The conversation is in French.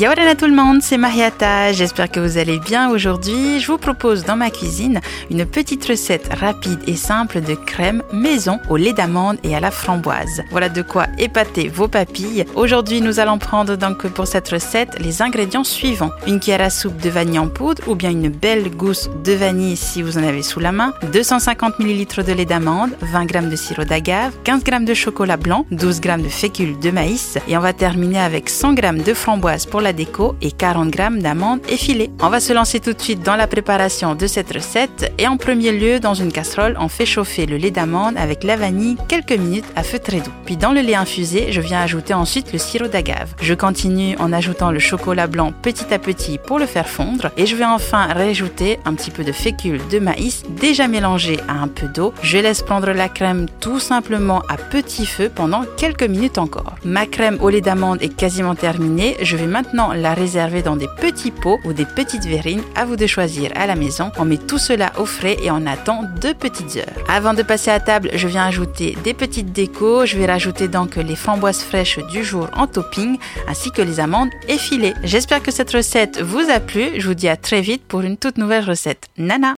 Yaorana tout le monde, c'est Mariata, j'espère que vous allez bien aujourd'hui. Je vous propose dans ma cuisine une petite recette rapide et simple de crème maison au lait d'amande et à la framboise. Voilà de quoi épater vos papilles. Aujourd'hui, nous allons prendre donc pour cette recette les ingrédients suivants. Une cuillère à soupe de vanille en poudre ou bien une belle gousse de vanille si vous en avez sous la main, 250 ml de lait d'amande, 20 g de sirop d'agave, 15 g de chocolat blanc, 12 g de fécule de maïs et on va terminer avec 100 g de framboise pour la déco et 40 g d'amandes effilées. On va se lancer tout de suite dans la préparation de cette recette et en premier lieu, dans une casserole, on fait chauffer le lait d'amande avec la vanille quelques minutes à feu très doux. Puis dans le lait infusé, je viens ajouter ensuite le sirop d'agave. Je continue en ajoutant le chocolat blanc petit à petit pour le faire fondre et je vais enfin rajouter un petit peu de fécule de maïs déjà mélangé à un peu d'eau. Je laisse prendre la crème tout simplement à petit feu pendant quelques minutes encore. Ma crème au lait d'amande est quasiment terminée. Je vais maintenant la réserver dans des petits pots ou des petites verrines, à vous de choisir à la maison. On met tout cela au frais et on attend 2 petites heures. Avant de passer à table, je viens ajouter des petites décos. Je vais rajouter donc les framboises fraîches du jour en topping ainsi que les amandes effilées. J'espère que cette recette vous a plu. Je vous dis à très vite pour une toute nouvelle recette. Nana!